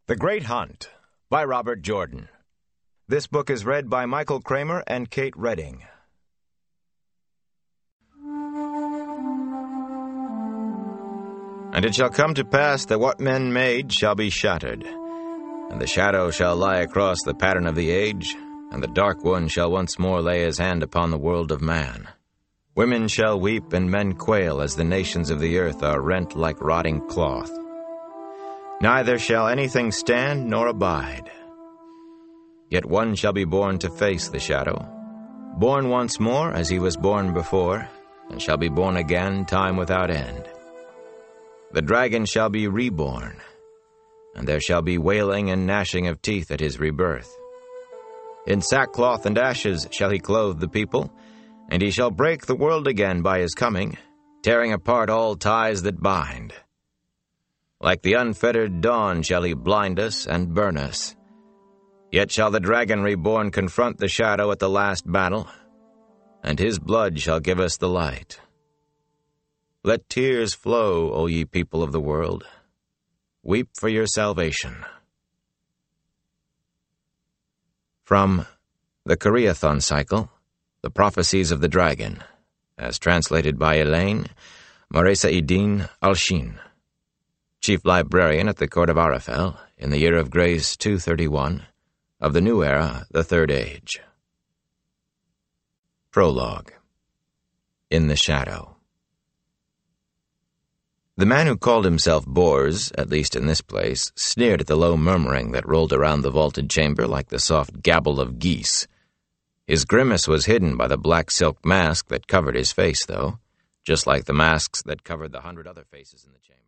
The Great Hunt by Robert Jordan. This book is read by Michael Kramer and Kate Redding. And it shall come to pass that what men made shall be shattered, and the shadow shall lie across the pattern of the age, and the dark one shall once more lay his hand upon the world of man. Women shall weep and men quail as the nations of the earth are rent like rotting cloth. Neither shall anything stand nor abide. Yet one shall be born to face the shadow, born once more as he was born before, and shall be born again time without end. The dragon shall be reborn, and there shall be wailing and gnashing of teeth at his rebirth. In sackcloth and ashes shall he clothe the people, and he shall break the world again by his coming, tearing apart all ties that bind. Like the unfettered dawn shall he blind us and burn us. Yet shall the dragon reborn confront the shadow at the last battle, and his blood shall give us the light. Let tears flow, O ye people of the world. Weep for your salvation. From the Koreathon Cycle, The Prophecies of the Dragon, as translated by Elaine Moresaeddin Alshin, Chief Librarian at the Court of Arafel, in the year of grace 231, of the new era, the Third Age. Prologue. In the Shadow. The man who called himself Bors, at least in this place, sneered at the low murmuring that rolled around the vaulted chamber like the soft gabble of geese. His grimace was hidden by the black silk mask that covered his face, though, just like the masks that covered the 100 other faces in the chamber.